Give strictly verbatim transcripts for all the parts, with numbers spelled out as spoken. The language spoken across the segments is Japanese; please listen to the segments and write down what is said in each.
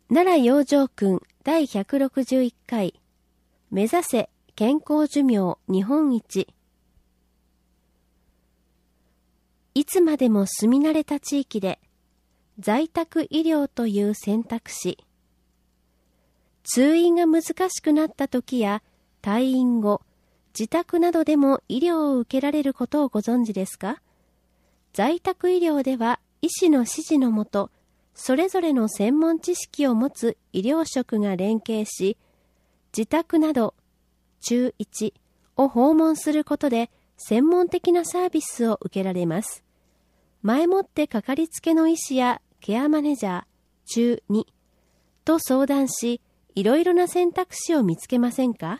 奈良養生訓第ひゃくろくじゅういっかい目指せ健康寿命日本一。いつまでも住み慣れた地域で在宅医療という選択肢。通院が難しくなった時や退院後、自宅などでも医療を受けられることをご存知ですか？在宅医療では医師の指示のもと、それぞれの専門知識を持つ医療職が連携し、自宅など中いちを訪問することで専門的なサービスを受けられます。前もってかかりつけの医師やケアマネジャー中にと相談し、いろいろな選択肢を見つけませんか？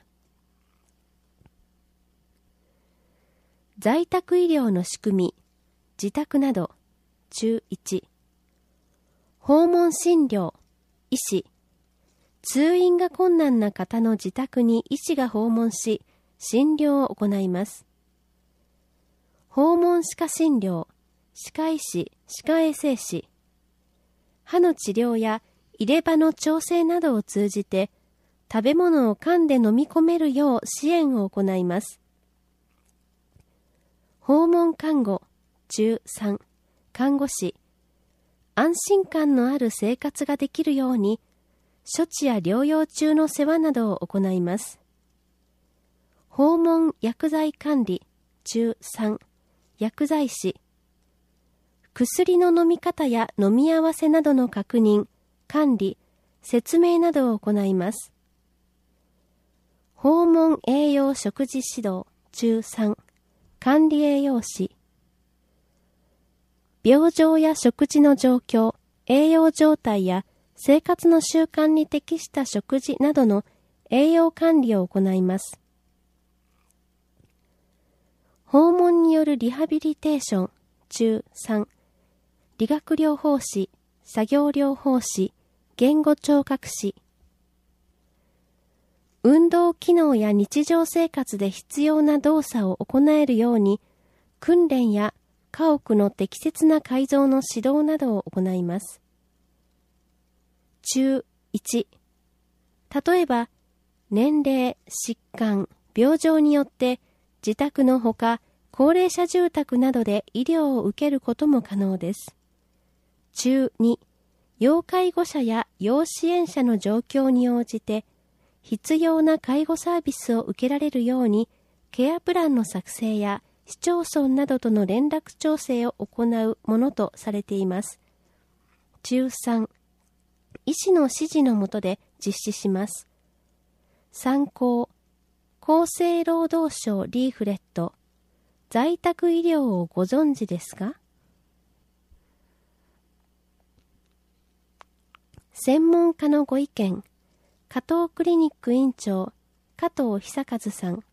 在宅医療の仕組み、自宅など中いち。訪問診療、医師。通院が困難な方の自宅に医師が訪問し、診療を行います。訪問歯科診療、歯科医師、歯科衛生士。歯の治療や入れ歯の調整などを通じて、食べ物を噛んで飲み込めるよう支援を行います。訪問看護、中さん。看護師。安心感のある生活ができるように、処置や療養中の世話などを行います。訪問薬剤管理、中さん。薬剤師。薬の飲み方や飲み合わせなどの確認、管理、説明などを行います。訪問栄養食事指導、中さん。管理栄養士。病状や食事の状況、栄養状態や生活の習慣に適した食事などの栄養管理を行います。訪問によるリハビリテーション、中さん。理学療法士、作業療法士、言語聴覚士。運動機能や日常生活で必要な動作を行えるように、訓練や家屋の適切な改造の指導などを行います。中いち。例えば、年齢、疾患、病状によって自宅のほか高齢者住宅などで医療を受けることも可能です。中に。要介護者や要支援者の状況に応じて必要な介護サービスを受けられるようにケアプランの作成や市町村などとの連絡調整を行うものとされています。中さん。医師の指示の下で実施します。参考。厚生労働省リーフレット。在宅医療をご存知ですか？専門家のご意見。加藤クリニック院長、加藤久和さん。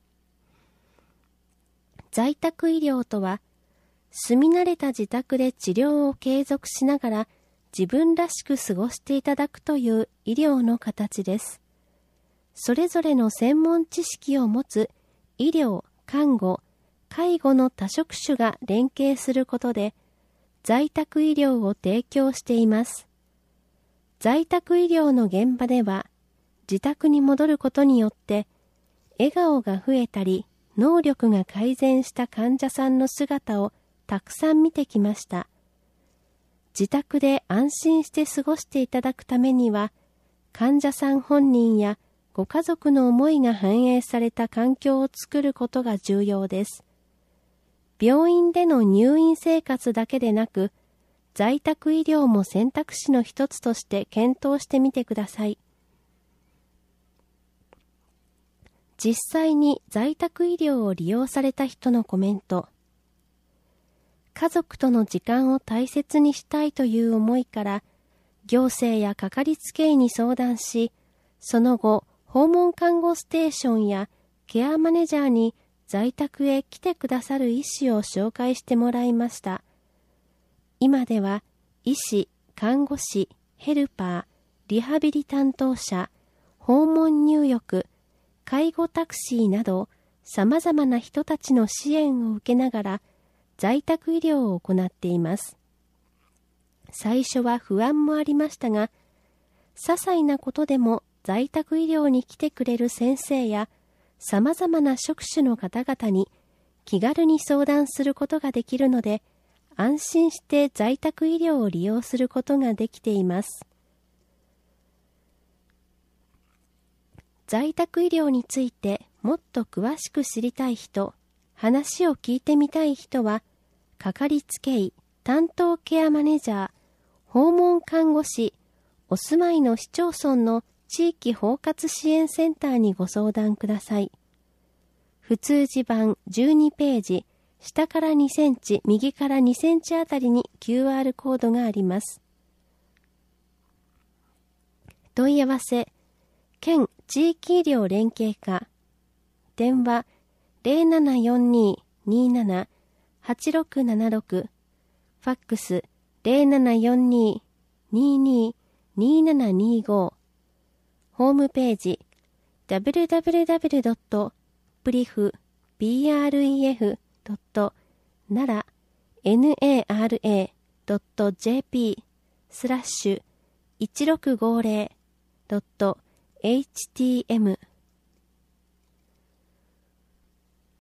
在宅医療とは、住み慣れた自宅で治療を継続しながら自分らしく過ごしていただくという医療の形です。それぞれの専門知識を持つ医療、看護、介護の多職種が連携することで、在宅医療を提供しています。在宅医療の現場では、自宅に戻ることによって、笑顔が増えたり、能力が改善した患者さんの姿をたくさん見てきました。自宅で安心して過ごしていただくためには、患者さん本人やご家族の思いが反映された環境を作ることが重要です。病院での入院生活だけでなく、在宅医療も選択肢の一つとして検討してみてください。実際に在宅医療を利用された人のコメント。家族との時間を大切にしたいという思いから、行政やかかりつけ医に相談し、その後、訪問看護ステーションやケアマネージャーに在宅へ来てくださる医師を紹介してもらいました。今では、医師、看護師、ヘルパー、リハビリ担当者、訪問入浴、介護タクシーなど様々な人たちの支援を受けながら在宅医療を行っています。最初は不安もありましたが、 些細なことでも在宅医療に来てくれる先生や様々な職種の方々に気軽に相談することができるので、安心して在宅医療を利用することができています。在宅医療についてもっと詳しく知りたい人、話を聞いてみたい人は、かかりつけ医、担当ケアマネージャー、訪問看護師、お住まいの市町村の地域包括支援センターにご相談ください。普通字版じゅうにページ、下からにセンチ、右からにセンチあたりに キューアール コードがあります。問い合わせ、県地域医療連携課、電話 ゼロななよんにーにーななはちろくななろく、ファックス ゼロななよんにーにーにーにーななにーご、ホームページ ダブリューダブリューダブリュードットプリフドットナラ ナラ ドット ジェーピー スラッシュいちろくごゼロ ドット エイチティーエム